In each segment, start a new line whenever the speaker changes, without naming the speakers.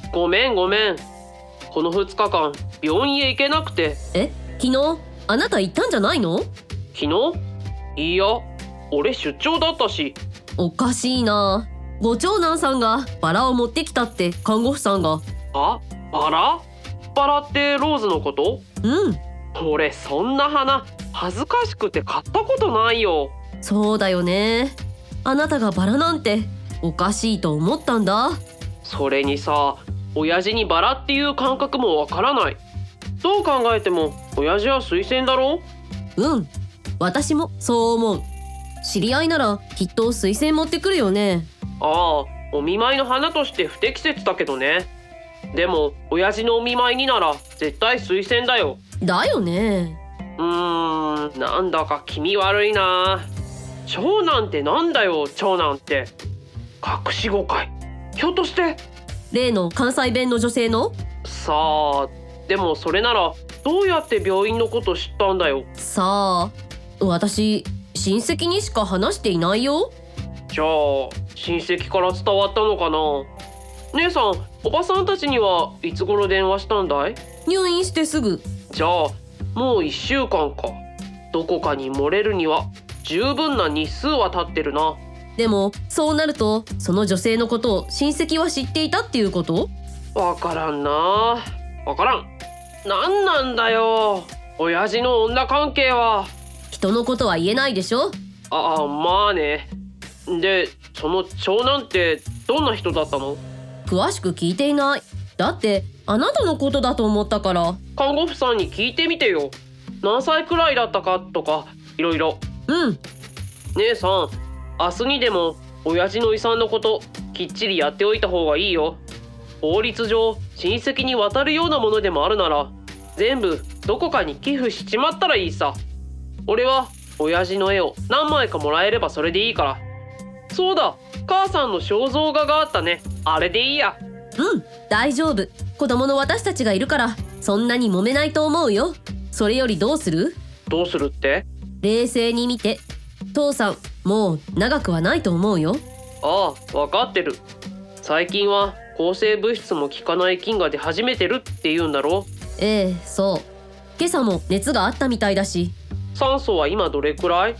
ごめん。この2日間病院へ行けなくて。
昨日あなた行ったんじゃないの？
昨日？いや、俺出張だったし。
おかしいな。ご長男さんがバラを持ってきたって看護婦さんが。
あ、バラ？バラってローズのこと？
うん、
俺そんな花恥ずかしくて買ったことないよ。
そうだよね。あなたがバラなんておかしいと思ったんだ。
それにさ、親父にバラっていう感覚もわからない。どう考えても親父は水仙だろ？
うん、私もそう思う。知り合いならきっと水仙持ってくるよね。
ああ、お見舞いの花として不適切だけどね。でも親父のお見舞いになら絶対水仙だよ。
だよね。
なんだか気味悪いな。長男ってなんだよ、長男って。隠し誤解？ひょっとして
例の関西弁の女性の？
さあ、でもそれならどうやって病院のこと知ったんだよ。
さあ、私親戚にしか話していないよ。
じゃあ親戚から伝わったのかな。姉さん、おばさんたちにはいつ頃電話したんだい？
入院してすぐ。
じゃあもう1週間か。どこかに漏れるには十分な日数は経ってるな。
でもそうなるとその女性のことを親戚は知っていたっていうこと？
わからんな。わからん。なんなんだよ、親父の女関係は。
人のことは言えないでしょ。
ああ、まあね。で、その長男ってどんな人だったの？
詳しく聞いていない。だってあなたのことだと思ったから。
看護婦さんに聞いてみてよ。何歳くらいだったかとかいろいろ。
うん。
姉さん、明日にでも親父の遺産のこときっちりやっておいた方がいいよ。法律上親戚に渡るようなものでもあるなら全部どこかに寄付しちまったらいいさ。俺は親父の絵を何枚かもらえればそれでいいから。そうだ、母さんの肖像画があったね。あれでいいや。
うん、大丈夫。子供の私たちがいるからそんなに揉めないと思うよ。それよりどうする？
どうするって？
冷静に見て。父さんもう長くはないと思うよ。
ああ、分かってる。最近は抗生物質も効かない菌が出始めてるって言うんだろ？
ええ、そう。今朝も熱があったみたいだし。
酸素は今どれくらい？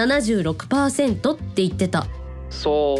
76% って言ってた。
そう、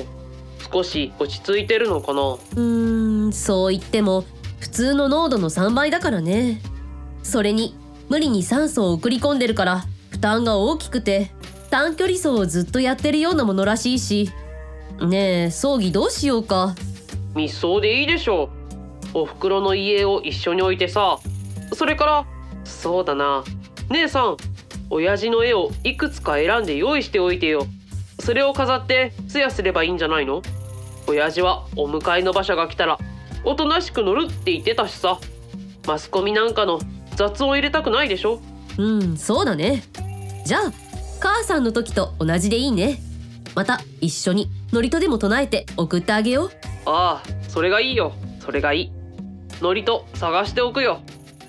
少し落ち着いてるのかな。
そう言っても普通の濃度の3倍だからね。それに無理に酸素を送り込んでるから負担が大きくて、短距離走をずっとやってるようなものらしいし。ねえ、葬儀どうしようか。
密葬でいいでしょう。お袋の家を一緒に置いてさ。それからそうだな、姉さん、親父の絵をいくつか選んで用意しておいてよ。それを飾って通夜すればいいんじゃないの？親父はお迎えの馬車が来たらおとなしく乗るって言ってたしさ。マスコミなんかの雑音入れたくないでしょ。
そうだね。じゃあ母さんの時と同じでいいね。また一緒に祝詞でも唱えて送ってあげよう。
ああ、それがいいよ。それがいい。祝詞探しておくよ。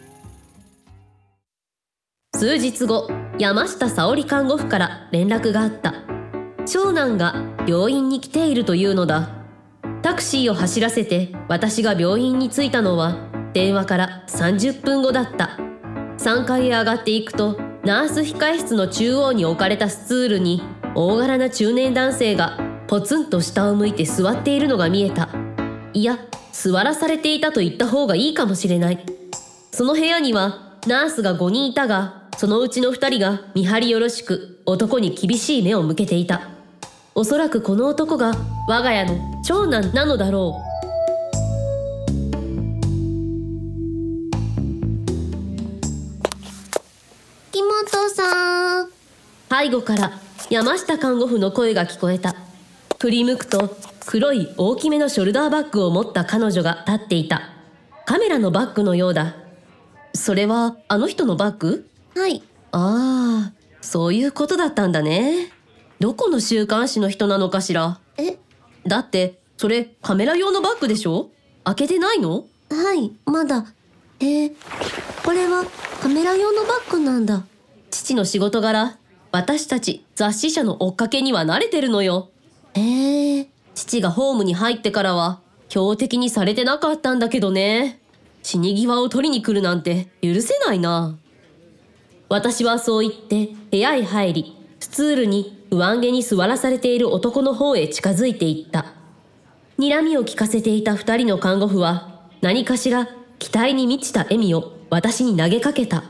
数日後、山下沙織看護婦から連絡があった。長男が病院に来ているというのだ。タクシーを走らせて私が病院に着いたのは電話から30分後だった。3階へ上がっていくと、ナース控室の中央に置かれたスツールに大柄な中年男性がポツンと下を向いて座っているのが見えた。いや、座らされていたと言った方がいいかもしれない。その部屋にはナースが5人いたが、そのうちの2人が見張りよろしく男に厳しい目を向けていた。おそらくこの男が我が家の長男なのだろう。
木本さん。
背後から山下看護婦の声が聞こえた。振り向くと黒い大きめのショルダーバッグを持った彼女が立っていた。カメラのバッグのようだ。それはあの人のバッグ？
はい。
ああ、そういうことだったんだね。どこの週刊誌の人なのかしら。だってそれカメラ用のバッグでしょ？開けてないの？
はい、まだ。これはカメラ用のバッグなんだ。
父の仕事柄、私たち雑誌社の追っかけには慣れてるのよ。父がホームに入ってからは標的にされてなかったんだけどね。死に際を取りに来るなんて許せないな。私はそう言って部屋へ入り、スツールに不安げに座らされている男の方へ近づいていった。睨みを聞かせていた2人の看護婦は何かしら期待に満ちた笑みを私に投げかけた。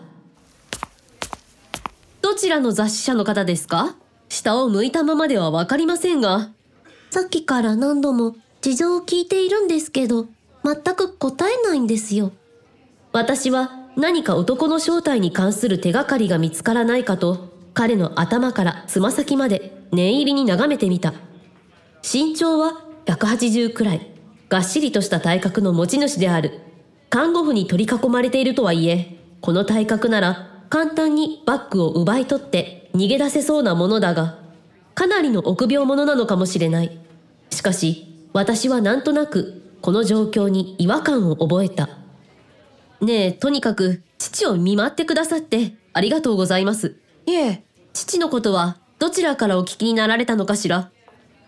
どちらの雑誌社の方ですか？下を向いたままではわかりませんが。
さっきから何度も事情を聞いているんですけど、全く答えないんですよ。
私は何か男の正体に関する手がかりが見つからないかと、彼の頭からつま先まで念入りに眺めてみた。身長は180くらい、がっしりとした体格の持ち主である。看護婦に取り囲まれているとはいえ、この体格なら簡単にバッグを奪い取って逃げ出せそうなものだが、かなりの臆病者なのかもしれない。しかし、私はなんとなくこの状況に違和感を覚えた。ねえ、とにかく父を見舞ってくださってありがとうございます。いえ、父のことはどちらからお聞きになられたのかしら。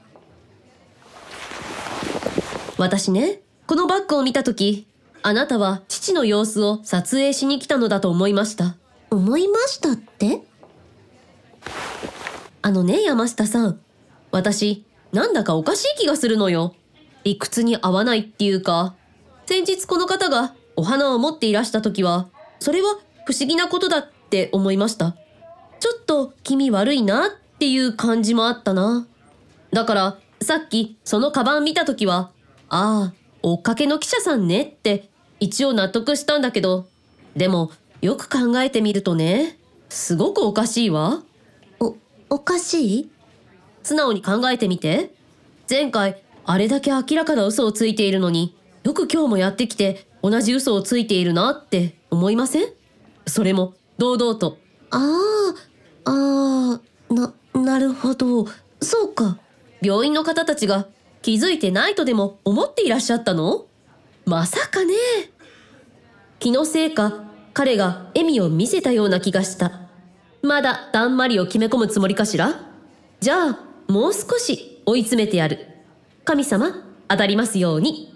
私ね、このバッグを見たとき、あなたは父の様子を撮影しに来たのだと思いました。
思いましたって？
山下さん、私、なんだかおかしい気がするのよ。理屈に合わないっていうか、先日この方がお花を持っていらしたときは、それは不思議なことだって思いました。ちょっと気味悪いなっていう感じもあったな。だからさっきそのカバン見たときは、ああ、追っかけの記者さんねって一応納得したんだけど、でもよく考えてみるとね、すごくおかしいわ。
おかしい？
素直に考えてみて。前回あれだけ明らかな嘘をついているのに、よく今日もやってきて同じ嘘をついているなって思いません？それも堂々と。
なるほど。そうか。
病院の方たちが気づいてないとでも思っていらっしゃったの？まさかね。気のせいか、彼が笑みを見せたような気がした。まだだんまりを決め込むつもりかしら？じゃあもう少し追い詰めてやる。神様、当たりますように。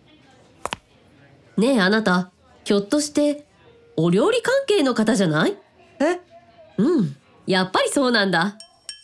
ねえあなた、ひょっとしてお料理関係の方じゃない？うん、やっぱりそうなんだ。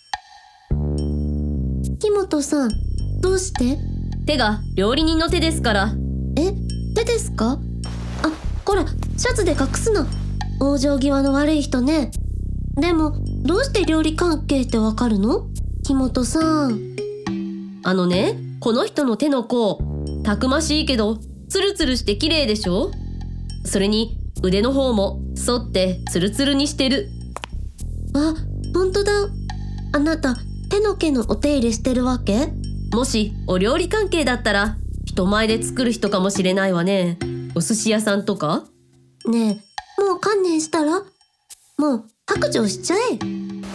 木本さん、どうして？
手が料理人の手ですから。
手ですか？こら、シャツで隠すな。往生際の悪い人ね。でも、どうして料理関係ってわかるの？木本さん。
この人の手の甲、たくましいけどツルツルして綺麗でしょ？それに腕の方も反ってツルツルにしてる。
ほんとだ。あなた、手の毛のお手入れしてるわけ？
もしお料理関係だったら人前で作る人かもしれないわね。お寿司屋さんとか？
ねえ、もう観念したら？もう白状しちゃえ。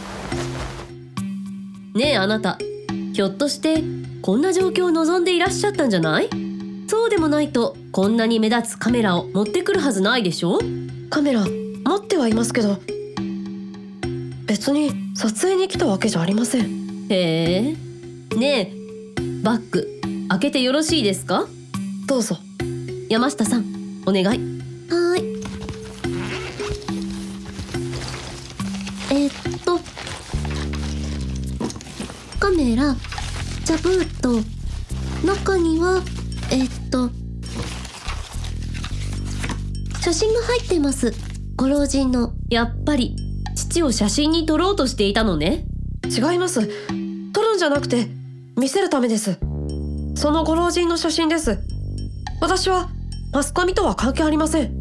ねえあなた、ひょっとしてこんな状況を望んでいらっしゃったんじゃない？そうでもないとこんなに目立つカメラを持ってくるはずないでしょ？
カメラ持ってはいますけど、別に撮影に来たわけじゃありません。
へえ。ねえ、バッグ開けてよろしいですか？
どうぞ。
山下さん、お願い。
はーい。カメラ、ジャブーと、中には、写真が入ってます。ご老人の。
やっぱり父を写真に撮ろうとしていたのね。
違います。撮るんじゃなくて見せるためです。そのご老人の写真です。私はマスコミとは関係ありません。